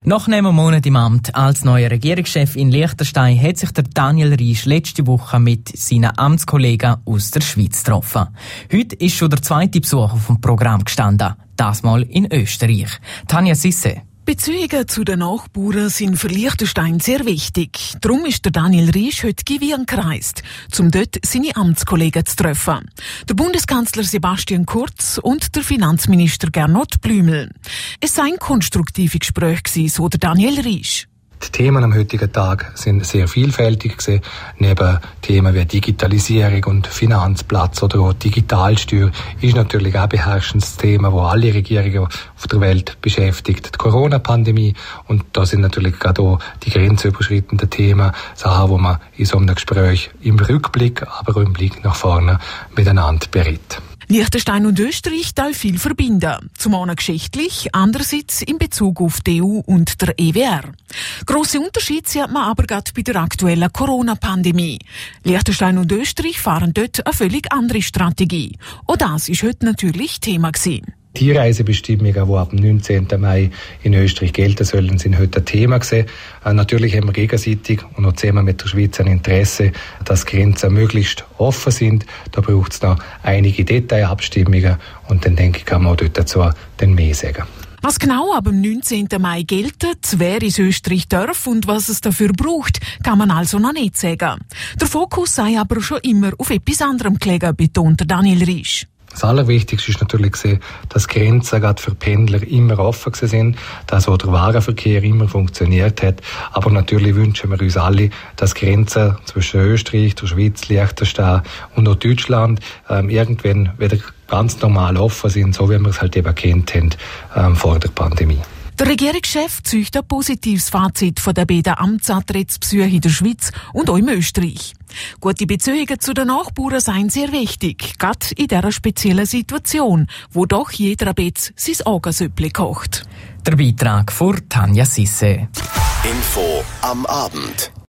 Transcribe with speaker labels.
Speaker 1: Nach einem Monat im Amt als neuer Regierungschef in Liechtenstein hat sich der Daniel Riesch letzte Woche mit seinen Amtskollegen aus der Schweiz getroffen. Heute ist schon der zweite Besuch auf dem Programm gestanden, das mal in Österreich. Tanja Sisse.
Speaker 2: Beziehungen zu den Nachbarn sind für Liechtenstein sehr wichtig. Darum ist der Daniel Riesch heute in Wien gereist, um dort seine Amtskollegen zu treffen. Der Bundeskanzler Sebastian Kurz und der Finanzminister Gernot Blümel. Es seien konstruktive Gespräche, so der Daniel Riesch.
Speaker 3: Die Themen am heutigen Tag sind sehr vielfältig gewesen. Neben Themen wie Digitalisierung und Finanzplatz oder auch Digitalsteuer ist natürlich auch beherrschendes Thema, wo alle Regierungen auf der Welt beschäftigt. Die Corona-Pandemie, und da sind natürlich gerade auch die grenzüberschreitenden Themen Sachen, wo man in so einem Gespräch im Rückblick, aber auch im Blick nach vorne miteinander berät.
Speaker 2: Liechtenstein und Österreich teilen viel verbinden. Zum einen geschichtlich, andererseits in Bezug auf die EU und der EWR. Grosse Unterschiede sieht man aber gerade bei der aktuellen Corona-Pandemie. Liechtenstein und Österreich fahren dort eine völlig andere Strategie. Auch das ist heute natürlich Thema gewesen.
Speaker 3: Die Reisebestimmungen, die ab dem 19. Mai in Österreich gelten sollen, sind heute ein Thema gewesen. Natürlich haben wir gegenseitig und auch zusammen mit der Schweiz ein Interesse, dass Grenzen möglichst offen sind. Da braucht es noch einige Detailabstimmungen und dann denke ich, kann man auch dort dazu dann mehr sagen.
Speaker 2: Was genau ab dem 19. Mai gilt, wer in Österreich darf und was es dafür braucht, kann man also noch nicht sagen. Der Fokus sei aber schon immer auf etwas anderem gelegen, betont Daniel Riesch.
Speaker 3: Das Allerwichtigste ist natürlich, dass Grenzen gerade für Pendler immer offen sind, dass auch der Warenverkehr immer funktioniert hat. Aber natürlich wünschen wir uns alle, dass Grenzen zwischen Österreich, der Schweiz, Liechtenstein und auch Deutschland irgendwann wieder ganz normal offen sind, so wie wir es halt eben kennt haben vor der Pandemie.
Speaker 2: Der Regierungschef zieht ein positives Fazit von den beiden Amtsantrittsbesuchen in der Schweiz und auch in Österreich. Gute Beziehungen zu den Nachbarn seien sehr wichtig, gerade in dieser speziellen Situation, wo doch jeder ein bisschen sein Augensüppli kocht.
Speaker 1: Der Beitrag von Tanja Sisse.
Speaker 4: Info am Abend.